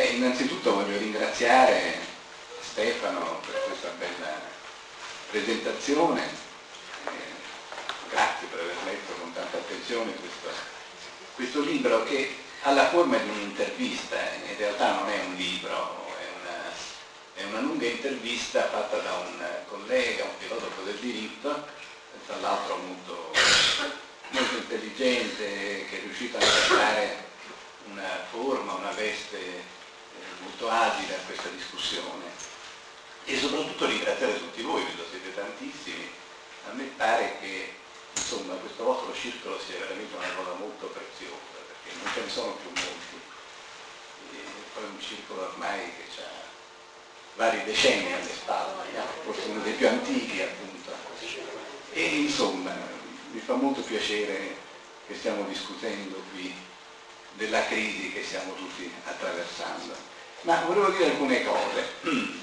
Innanzitutto voglio ringraziare Stefano per questa bella presentazione. Grazie per aver letto con tanta attenzione questo libro che ha la forma di un'intervista, in realtà non è un libro, è una lunga intervista fatta da un collega, un filosofo del diritto, tra l'altro molto intelligente, che è riuscito anche a dare una forma, una veste molto agile a questa discussione. E soprattutto ringraziare tutti voi, vedo siete tantissimi. A me pare che insomma questo vostro circolo sia veramente una cosa molto preziosa, perché non ce ne sono più molti. E poi un circolo ormai che ha vari decenni alle spalle, forse uno dei più antichi appunto. E insomma mi fa molto piacere che stiamo discutendo qui della crisi che stiamo tutti attraversando. Ma volevo dire alcune cose.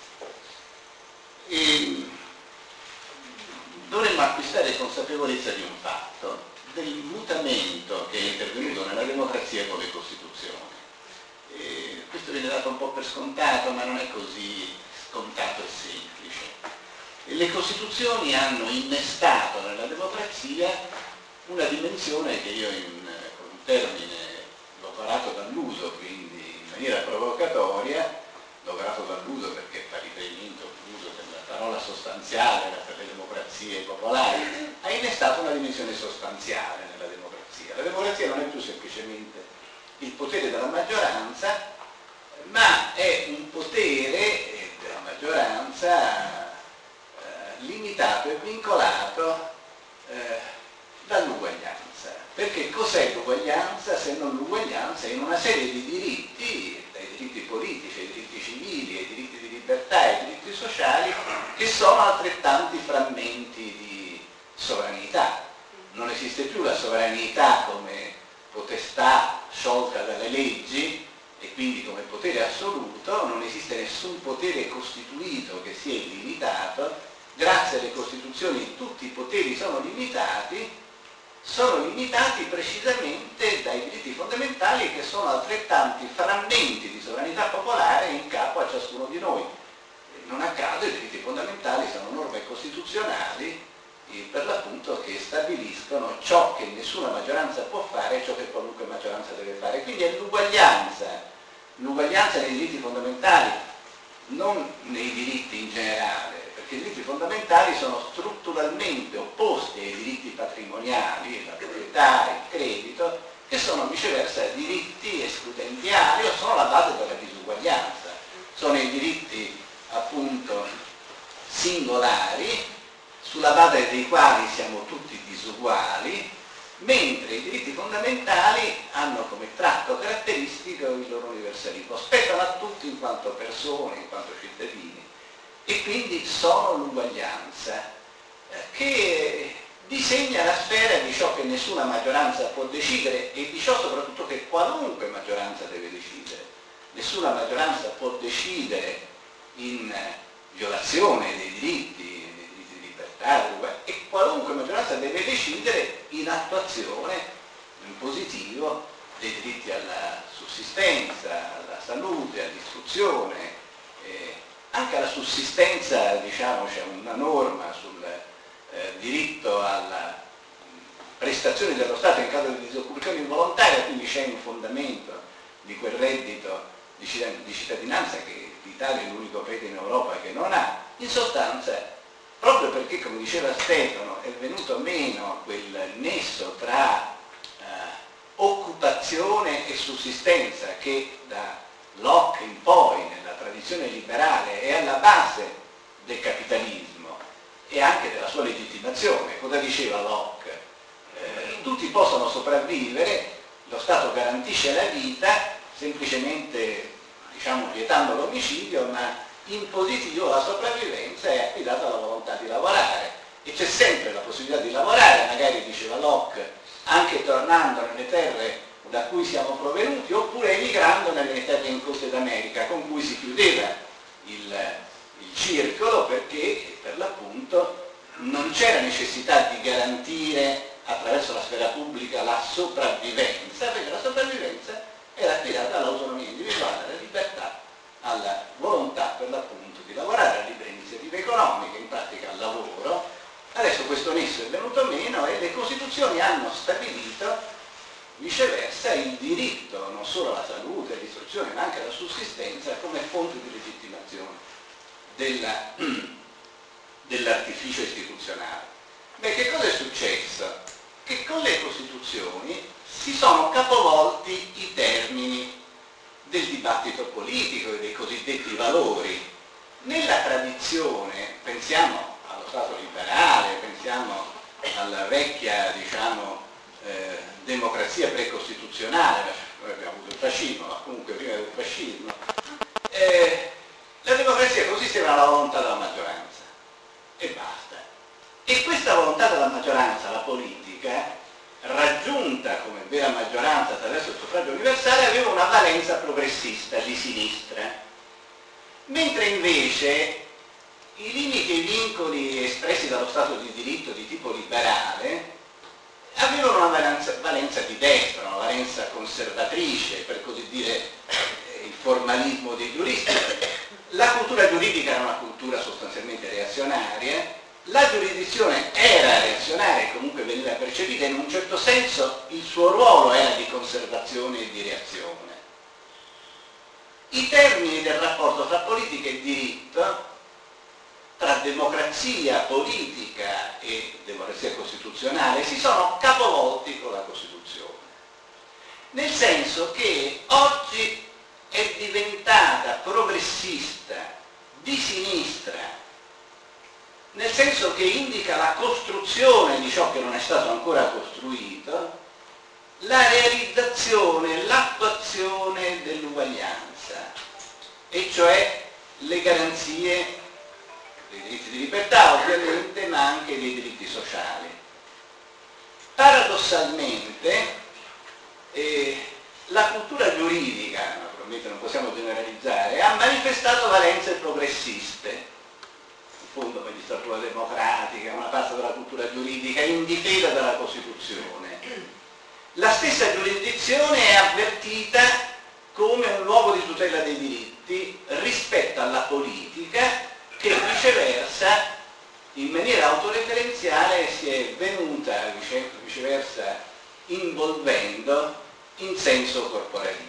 Dovremmo acquistare consapevolezza di un fatto, del mutamento che è intervenuto nella democrazia con le Costituzioni. Questo viene dato un po' per scontato, ma non è così scontato e semplice. Le Costituzioni hanno innestato nella democrazia una dimensione che io con un termine lavorato dall'uso, quindi in maniera provocatoria, lavorato dall'uso perché fa riferimento all'uso della parola sostanziale per le democrazie popolari, ha innestato una dimensione sostanziale nella democrazia. La democrazia non è più semplicemente il potere della maggioranza, ma è un potere della maggioranza limitato e vincolato dall'uguaglianza. Perché cos'è l'uguaglianza se non l'uguaglianza in una serie di diritti, dai diritti politici ai diritti civili, ai diritti di libertà, ai diritti sociali, che sono altrettanti frammenti di sovranità. Non esiste più la sovranità come potestà sciolta dalle leggi e quindi come potere assoluto, non esiste nessun potere costituito che sia illimitato. Grazie alle Costituzioni tutti i poteri sono limitati precisamente dai diritti fondamentali che sono altrettanti frammenti di sovranità popolare in capo a ciascuno di noi. Non a caso i diritti fondamentali sono norme costituzionali per l'appunto che stabiliscono ciò che nessuna maggioranza può fare e ciò che qualunque maggioranza deve fare. Quindi è l'uguaglianza nei diritti fondamentali, non nei diritti in generale, perché i diritti fondamentali sono strutturalmente opposti ai diritti patrimoniali, la proprietà, il credito, che sono viceversa diritti escludentiali o sono la base della disuguaglianza. Sono i diritti appunto singolari, sulla base dei quali siamo tutti disuguali, mentre i diritti fondamentali hanno come tratto caratteristico il loro universalismo, spettano a tutti in quanto persone, in quanto cittadini, e quindi sono l'uguaglianza che disegna la sfera di ciò che nessuna maggioranza può decidere e di ciò soprattutto che qualunque maggioranza deve decidere. Nessuna maggioranza può decidere in violazione dei diritti di libertà, e qualunque maggioranza deve decidere in attuazione, in positivo, dei diritti alla sussistenza, alla salute, all'istruzione, anche alla sussistenza, diciamo, c'è una norma sul diritto alla prestazione dello Stato in caso di disoccupazione involontaria, quindi c'è un fondamento di quel reddito di cittadinanza che l'Italia è l'unico paese in Europa che non ha. In sostanza, proprio perché, come diceva Stefano, è venuto meno quel nesso tra occupazione e sussistenza che da Locke in poi nella tradizione liberale è alla base del capitalismo e anche della sua legittimazione. Cosa diceva Locke? Tutti possono sopravvivere, lo Stato garantisce la vita semplicemente, diciamo, vietando l'omicidio, ma in positivo la sopravvivenza è affidata alla volontà di lavorare e c'è sempre la possibilità di lavorare, magari diceva Locke, anche tornando nelle terre da cui siamo provenuti oppure emigrando nelle terre incolte d'America, con cui si chiudeva il circolo, perché per l'appunto non c'era necessità di garantire attraverso la sfera pubblica la sopravvivenza, perché la sopravvivenza era affidata all'autonomia individuale, alla libertà salute, all'istruzione, ma anche alla sussistenza come fonte di legittimazione dell'artificio istituzionale. Beh, che cosa è successo? Che con le Costituzioni si sono capovolti i termini del dibattito politico e dei cosiddetti valori. Nella tradizione, pensiamo allo Stato liberale, pensiamo alla vecchia, diciamo, democrazia precostituzionale, noi abbiamo avuto il fascismo, ma comunque prima del fascismo, la democrazia consisteva nella volontà della maggioranza e basta. E questa volontà della maggioranza, la politica, raggiunta come vera maggioranza attraverso il suffragio universale, aveva una valenza progressista di sinistra, mentre invece i limiti e i vincoli espressi dallo Stato di diritto di tipo liberale avevano una valenza di destra, una valenza conservatrice, per così dire il formalismo dei giuristi. La cultura giuridica era una cultura sostanzialmente reazionaria, la giurisdizione era reazionaria e comunque veniva percepita, in un certo senso il suo ruolo era di conservazione e di reazione. I termini del rapporto tra politica e diritto, tra democrazia politica e democrazia costituzionale, si sono capovolti con la Costituzione. Nel senso che oggi è diventata progressista, di sinistra, nel senso che indica la costruzione di ciò che non è stato ancora costruito, la realizzazione, l'attuazione dell'uguaglianza, e cioè le garanzie dei diritti di libertà ovviamente, ma anche dei diritti sociali. Paradossalmente la cultura giuridica, naturalmente non possiamo generalizzare, ha manifestato valenze progressiste, in fondo magistratura democratica, una parte della cultura giuridica in difesa della Costituzione. La stessa giurisdizione è avvertita come un luogo di tutela dei diritti rispetto alla politica, che viceversa, in maniera autoreferenziale, si è venuta viceversa involvendo in senso corporativo.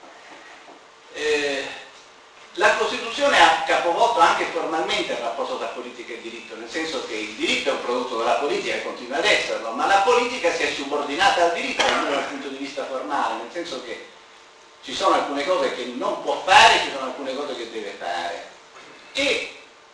La Costituzione ha capovolto anche formalmente il rapporto tra politica e diritto, nel senso che il diritto è un prodotto della politica e continua ad esserlo, ma la politica si è subordinata al diritto almeno dal punto di vista formale, nel senso che ci sono alcune cose che non può fare, ci sono alcune cose che deve fare. E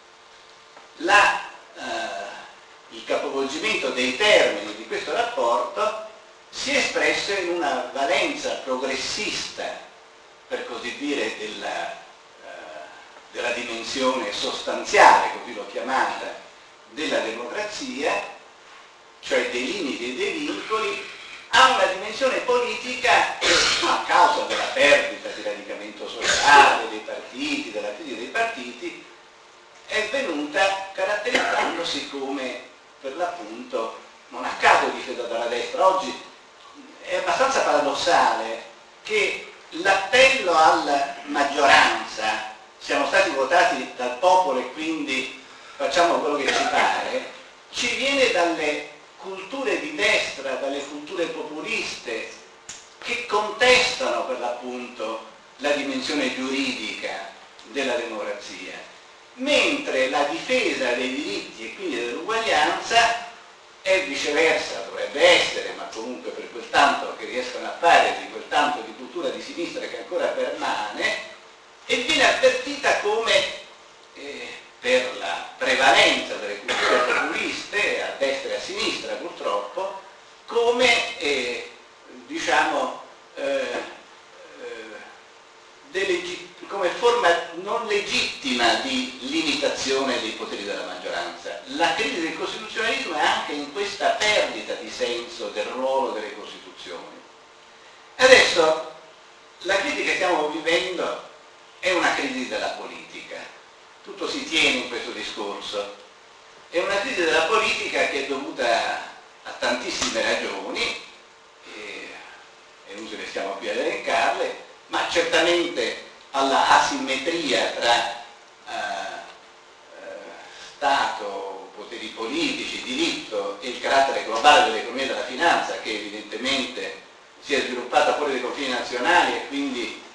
il capovolgimento dei termini di questo rapporto si è espresso in una valenza progressista, per così dire, della dimensione sostanziale, così l'ho chiamata, della democrazia, cioè dei limiti e dei vincoli, ha una dimensione politica a causa della perdita di radicamento sociale dei partiti, della crisi dei partiti, è venuta caratterizzandosi come, per l'appunto, non a caso difesa dalla destra. Oggi è abbastanza paradossale che l'appello alla maggioranza, siamo stati votati dal popolo e quindi facciamo quello che ci pare, ci viene dalle culture di destra, dalle culture populiste, che contestano per l'appunto la dimensione giuridica della democrazia, mentre la difesa dei diritti e quindi dell'uguaglianza è viceversa, dovrebbe essere, ma comunque per quel tanto che riescono a fare, di quel tanto di cultura di sinistra che ancora permane, e viene avvertita come, per la prevalenza delle culture populiste, a destra e a sinistra purtroppo, come, diciamo, come forma non legittima di limitazione dei poteri della maggioranza. La crisi del costituzionalismo è anche in questa perdita di senso del ruolo delle Costituzioni. Adesso la crisi che stiamo vivendo è una crisi della politica, tutto si tiene in questo discorso, è una crisi della politica che è dovuta a tantissime ragioni, è inutile che stiamo qui ad elencarle, ma certamente alla asimmetria tra Stato, poteri politici, diritto e il carattere globale dell'economia e della finanza, che evidentemente si è sviluppata fuori dai confini nazionali e quindi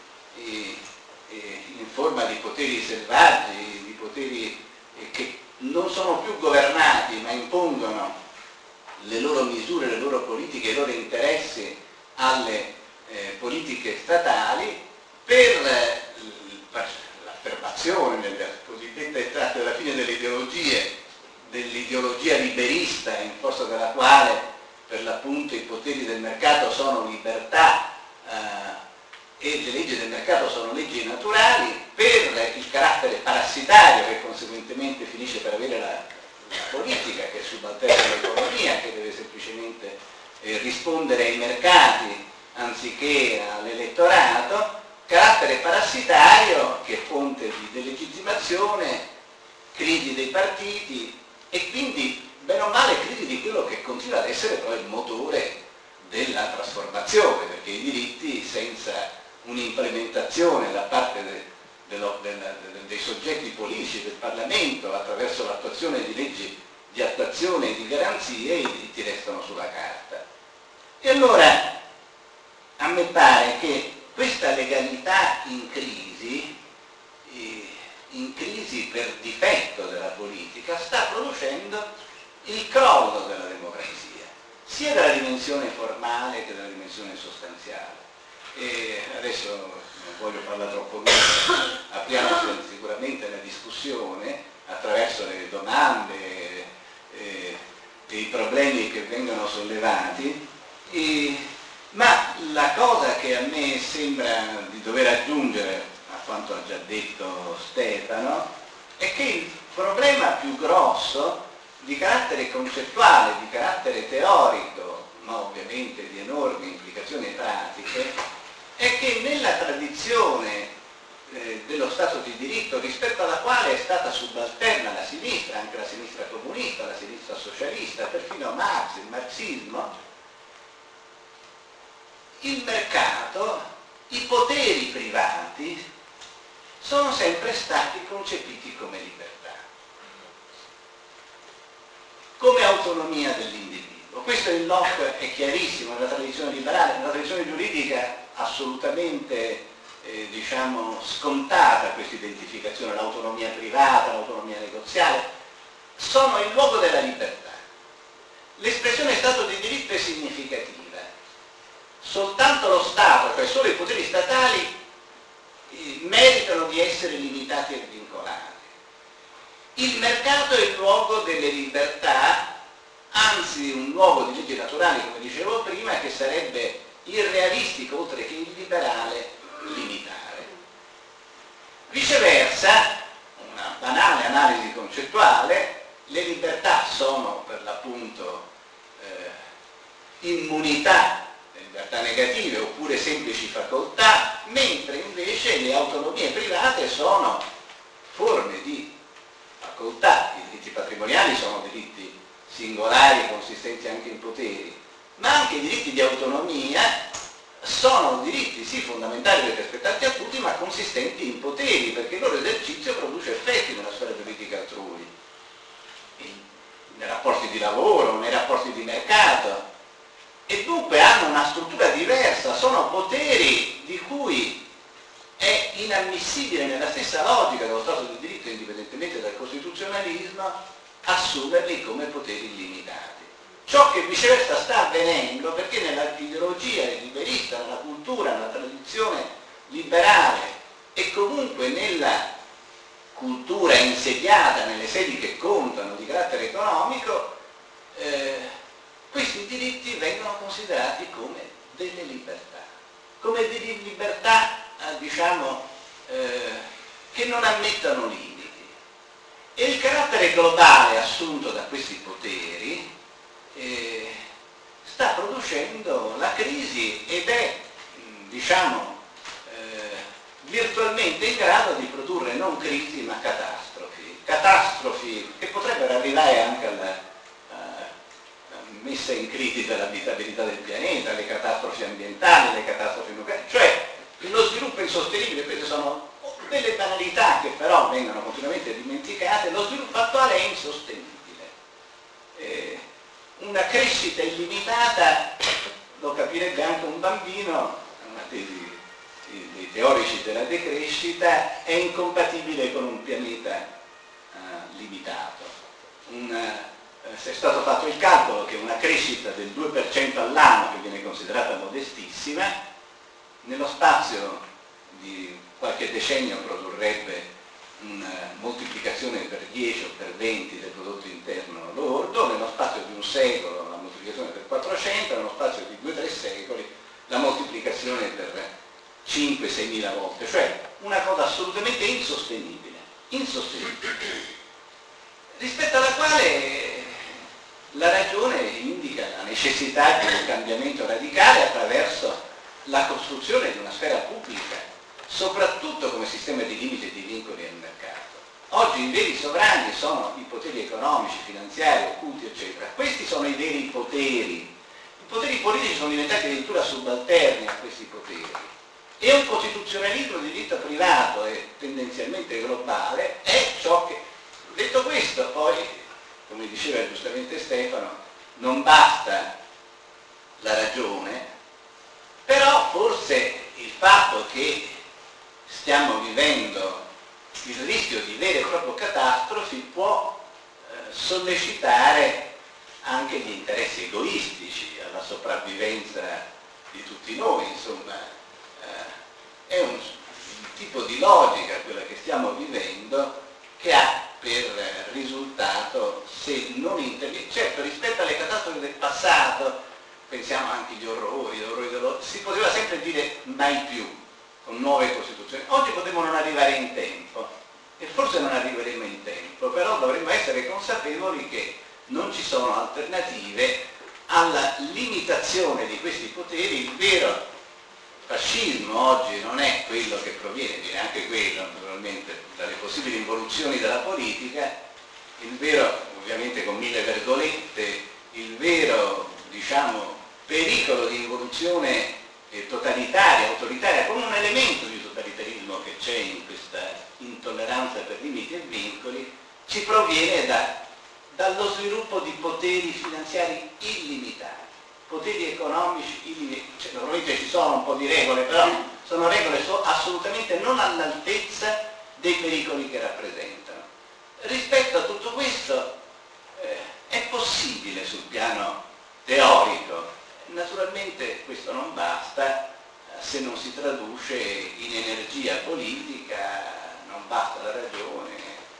poteri selvaggi, di poteri che non sono più governati ma impongono le loro misure, le loro politiche, i loro interessi alle politiche statali per l'affermazione delle cosiddette tratte alla fine dell'ideologia liberista in forza della quale per l'appunto i poteri del mercato sono libertà e le leggi del mercato sono leggi naturali, per il carattere parassitario che conseguentemente finisce per avere la politica, che è subalterna all'economia, che deve semplicemente rispondere ai mercati anziché all'elettorato, carattere parassitario che è fonte di delegittimazione, crisi dei partiti e quindi bene o male crisi di quello che continua ad essere poi il motore della trasformazione, perché i diritti senza un'implementazione da parte dei soggetti politici del Parlamento attraverso l'attuazione di leggi di attuazione e di garanzie, i diritti restano sulla carta. E allora a me pare che questa legalità in crisi per difetto della politica, sta producendo il crollo della democrazia, sia dalla dimensione formale che dalla dimensione sostanziale. E adesso non voglio parlare troppo lungo, apriamo sicuramente la discussione attraverso le domande e i problemi che vengono sollevati, ma la cosa che a me sembra di dover aggiungere a quanto ha già detto Stefano è che il problema più grosso di carattere concettuale, di carattere teorico, ma ovviamente di enormi implicazioni pratiche, è che nella tradizione dello Stato di diritto, rispetto alla quale è stata subalterna la sinistra, anche la sinistra comunista, la sinistra socialista, perfino Marx, il marxismo, il mercato, i poteri privati sono sempre stati concepiti come libertà, come autonomia dell'individuo. Questo il Locke è chiarissimo nella tradizione liberale, nella tradizione giuridica assolutamente diciamo scontata questa identificazione, l'autonomia privata, l'autonomia negoziale, sono il luogo della libertà. L'espressione Stato di diritto è significativa. Soltanto lo Stato, cioè solo i poteri statali, meritano di essere limitati e vincolati. Il mercato è il luogo delle libertà, anzi un luogo di leggi naturali, come dicevo prima, che sarebbe irrealistico, oltre che illiberale, limitare. Viceversa, una banale analisi concettuale, le libertà sono per l'appunto immunità, libertà negative oppure semplici facoltà, mentre invece le autonomie private sono forme di facoltà. I diritti patrimoniali sono diritti singolari consistenti anche in poteri, ma anche i diritti di autonomia sono diritti sì fondamentali perché rispettati a tutti, ma consistenti in poteri, perché il loro esercizio produce effetti nella sfera politica altrui, nei rapporti di lavoro, nei rapporti di mercato, e dunque hanno una struttura diversa, sono poteri di cui è inammissibile nella stessa logica dello Stato di diritto, indipendentemente dal costituzionalismo, assumerli come poteri illimitati. Ciò che viceversa sta avvenendo perché nella ideologia liberista, nella cultura, nella tradizione liberale e comunque nella cultura insediata nelle sedi che contano di carattere economico, questi diritti vengono considerati come delle libertà, come delle libertà diciamo che non ammettono limiti. E il carattere globale assunto da questi poteri sta producendo la crisi ed è diciamo virtualmente in grado di produrre non crisi ma catastrofi che potrebbero arrivare anche alla messa in crisi dell'abitabilità del pianeta, le catastrofi ambientali, le catastrofi nucleari, cioè lo sviluppo insostenibile. Queste sono delle banalità che però vengono continuamente dimenticate. Lo sviluppo attuale è insostenibile, una crescita illimitata lo capirebbe anche un bambino, è una tesi di teorici della decrescita, è incompatibile con un pianeta limitato. È stato fatto il calcolo che una crescita del 2% all'anno, che viene considerata modestissima, nello spazio di qualche decennio produrrebbe una moltiplicazione per 10 o per 20 del prodotto interno lordo, nello spazio di un secolo la moltiplicazione per 400, nello spazio di 2-3 secoli la moltiplicazione per 5-6 mila volte, cioè una cosa assolutamente insostenibile, rispetto alla quale la ragione indica la necessità di un cambiamento radicale attraverso la costruzione di una sfera pubblica, soprattutto come sistema di limiti e di vincoli al mercato. Oggi i veri sovrani sono i poteri economici, finanziari, occulti, eccetera. Questi sono i veri poteri. I poteri politici sono diventati addirittura subalterni a questi poteri. E un costituzionalismo di diritto privato e tendenzialmente globale è ciò che... Detto questo, poi, come diceva giustamente Stefano, non basta la ragione, però forse il fatto che stiamo vivendo il rischio di vere e proprie catastrofi può sollecitare anche gli interessi egoistici alla sopravvivenza di tutti noi, insomma. È un tipo di logica, quella che stiamo vivendo, che ha per risultato, se non interviene, certo rispetto alle catastrofi del passato, pensiamo anche agli orrori si poteva sempre dire mai più, con nuove costituzioni. Oggi potremmo non arrivare in tempo, e forse non arriveremo in tempo, però dovremmo essere consapevoli che non ci sono alternative alla limitazione di questi poteri. Il vero fascismo oggi non è quello che viene anche quello naturalmente dalle possibili involuzioni della politica, il vero, ovviamente con mille virgolette, il vero, diciamo, pericolo di involuzione totalitaria, autoritaria, con un elemento di totalitarismo che c'è in questa intolleranza per limiti e vincoli, ci proviene dallo sviluppo di poteri finanziari illimitati, poteri economici illimitati. Cioè, naturalmente ci sono un po' di regole, però sono regole assolutamente non all'altezza dei pericoli che rappresentano. Rispetto a tutto questo è possibile sul piano teorico. Naturalmente questo non basta se non si traduce in energia politica, non basta la ragione.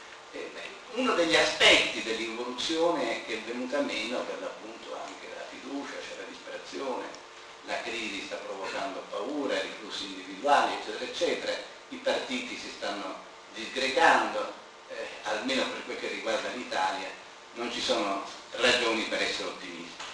Uno degli aspetti dell'involuzione che è venuta meno, per l'appunto anche la fiducia, c'è la disperazione, la crisi sta provocando paura, riflussi individuali, eccetera, eccetera, i partiti si stanno disgregando, almeno per quel che riguarda l'Italia non ci sono ragioni per essere ottimisti.